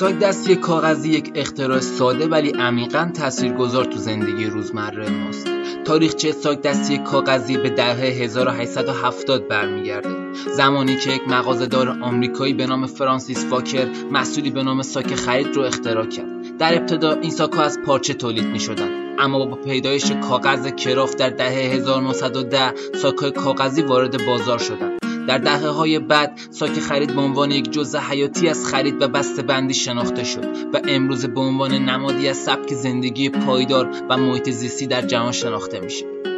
ساک دستی کاغذی یک اختراع ساده ولی عمیقاً تاثیرگذار تو زندگی روزمره ماست. تاریخچه ساک دستی کاغذی به دهه 1870 برمیگرده، زمانی که یک مغازه‌دار آمریکایی به نام فرانسیس فاکر محصولی به نام ساک خرید رو اختراع کرد. در ابتدا این ساک‌ها از پارچه تولید می‌شدند، اما با پیدایش کاغذ کرافت در دهه 1910 ساک‌های کاغذی وارد بازار شدند. در دهه‌های بعد ساک خرید به عنوان یک جزء حیاتی از خرید و بسته‌بندی شناخته شد و امروز به عنوان نمادی از سبک زندگی پایدار و محیط زیستی در جهان شناخته میشه.